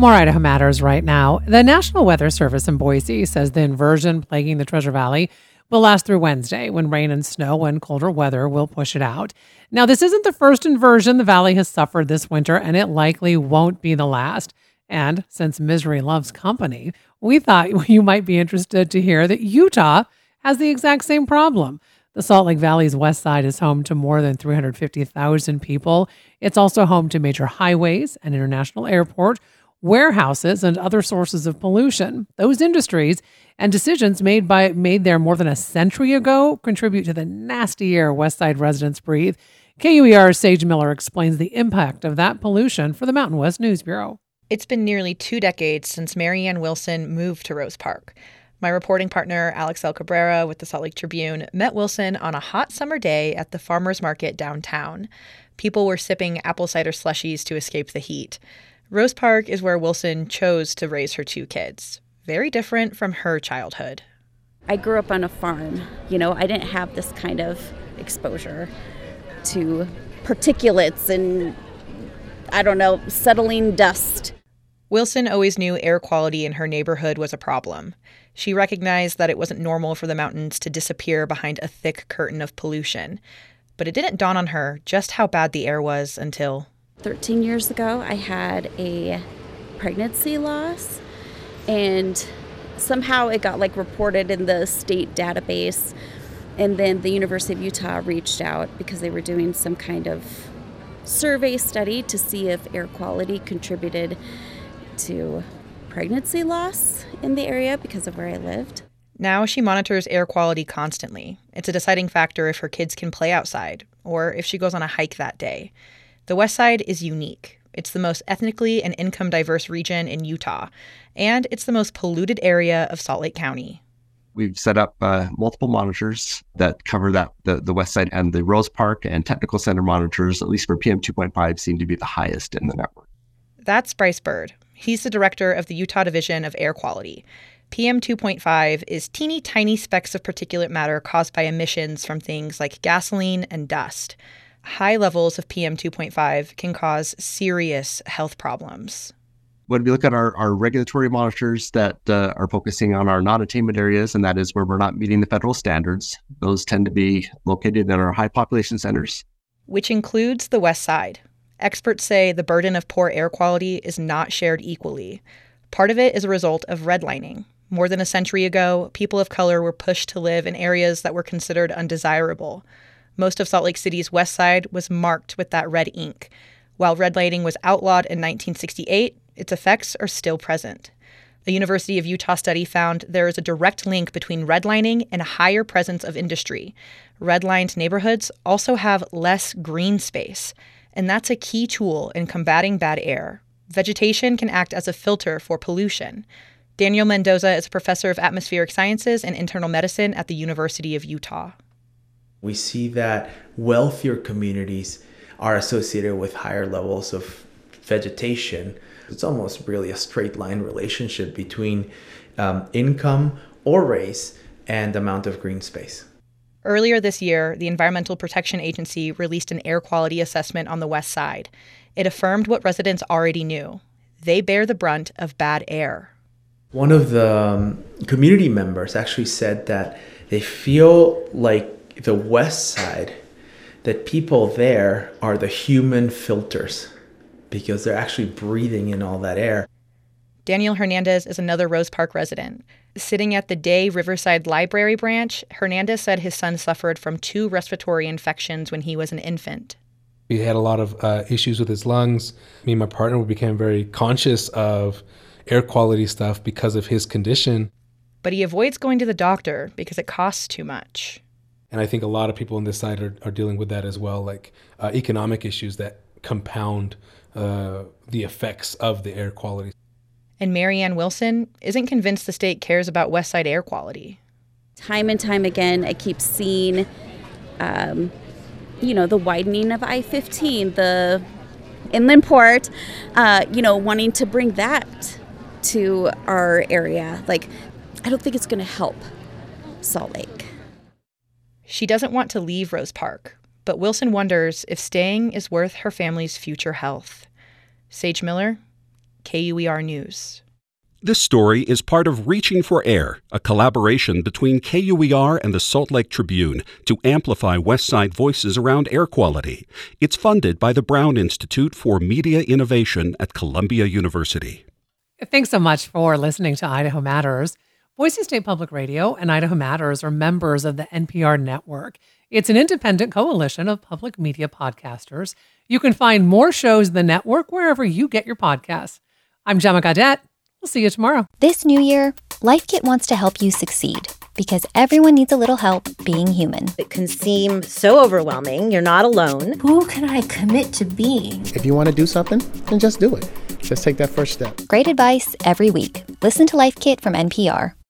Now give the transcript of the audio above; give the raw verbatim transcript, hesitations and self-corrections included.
More Idaho Matters right now. The National Weather Service in Boise says the inversion plaguing the Treasure Valley will last through Wednesday, when rain and snow and colder weather will push it out. Now, this isn't the first inversion the valley has suffered this winter, and it likely won't be the last. And since misery loves company, we thought you might be interested to hear that Utah has the exact same problem. The Salt Lake Valley's west side is home to more than three hundred fifty thousand people. It's also home to major highways, an international airport, warehouses, and other sources of pollution. Those industries and decisions made by made there more than a century ago contribute to the nasty air West Side residents breathe. K U E R's Sage Miller explains the impact of that pollution for the Mountain West News Bureau. It's been nearly two decades since Marianne Wilson moved to Rose Park. My reporting partner, Alex El Cabrera with the Salt Lake Tribune, met Wilson on a hot summer day at the farmers market downtown. People were sipping apple cider slushies to escape the heat. Rose Park is where Wilson chose to raise her two kids. Very different from her childhood. I grew up on a farm. You know, I didn't have this kind of exposure to particulates and, I don't know, settling dust. Wilson always knew air quality in her neighborhood was a problem. She recognized that it wasn't normal for the mountains to disappear behind a thick curtain of pollution. But it didn't dawn on her just how bad the air was until... thirteen years ago, I had a pregnancy loss, and somehow it got like reported in the state database. And then the University of Utah reached out because they were doing some kind of survey study to see if air quality contributed to pregnancy loss in the area because of where I lived. Now she monitors air quality constantly. It's a deciding factor if her kids can play outside or if she goes on a hike that day. The West Side is unique. It's the most ethnically and income diverse region in Utah, and it's the most polluted area of Salt Lake County. We've set up uh, multiple monitors that cover that the, the West Side, and the Rose Park and Technical Center monitors, at least for P M two point five, seem to be the highest in the network. That's Bryce Bird. He's the director of the Utah Division of Air Quality. P M two point five is teeny tiny specks of particulate matter caused by emissions from things like gasoline and dust. High levels of P M two point five can cause serious health problems. When we look at our, our regulatory monitors that uh, are focusing on our non-attainment areas, and that is where we're not meeting the federal standards, those tend to be located in our high population centers. Which includes the West Side. Experts say the burden of poor air quality is not shared equally. Part of it is a result of redlining. More than a century ago, people of color were pushed to live in areas that were considered undesirable. Most of Salt Lake City's West Side was marked with that red ink. While redlining was outlawed in nineteen sixty-eight, its effects are still present. A University of Utah study found there is a direct link between redlining and a higher presence of industry. Redlined neighborhoods also have less green space, and that's a key tool in combating bad air. Vegetation can act as a filter for pollution. Daniel Mendoza is a professor of atmospheric sciences and internal medicine at the University of Utah. We see that wealthier communities are associated with higher levels of vegetation. It's almost really a straight line relationship between um, income or race and the amount of green space. Earlier this year, the Environmental Protection Agency released an air quality assessment on the West Side. It affirmed what residents already knew. They bear the brunt of bad air. One of the um, community members actually said that they feel like the West Side, that people there are the human filters because they're actually breathing in all that air. Daniel Hernandez is another Rose Park resident. Sitting at the Day Riverside Library branch, Hernandez said his son suffered from two respiratory infections when he was an infant. He had a lot of uh, issues with his lungs. Me and my partner became very conscious of air quality stuff because of his condition. But he avoids going to the doctor because it costs too much. And I think a lot of people on this side are, are dealing with that as well, like uh, economic issues that compound uh, the effects of the air quality. And Marianne Wilson isn't convinced the state cares about West Side air quality. Time and time again, I keep seeing, um, you know, the widening of I fifteen, the inland port, uh, you know, wanting to bring that to our area. Like, I don't think it's going to help Salt Lake. She doesn't want to leave Rose Park, but Wilson wonders if staying is worth her family's future health. Sage Miller, K U E R News. This story is part of Reaching for Air, a collaboration between K U E R and the Salt Lake Tribune to amplify Westside voices around air quality. It's funded by the Brown Institute for Media Innovation at Columbia University. Thanks so much for listening to Idaho Matters. Boise State Public Radio and Idaho Matters are members of the N P R network. It's an independent coalition of public media podcasters. You can find more shows in the network wherever you get your podcasts. I'm Gemma Gaudette. We'll see you tomorrow. This new year, Life Kit wants to help you succeed because everyone needs a little help being human. It can seem so overwhelming. You're not alone. Who can I commit to being? If you want to do something, then just do it. Just take that first step. Great advice every week. Listen to Life Kit from N P R.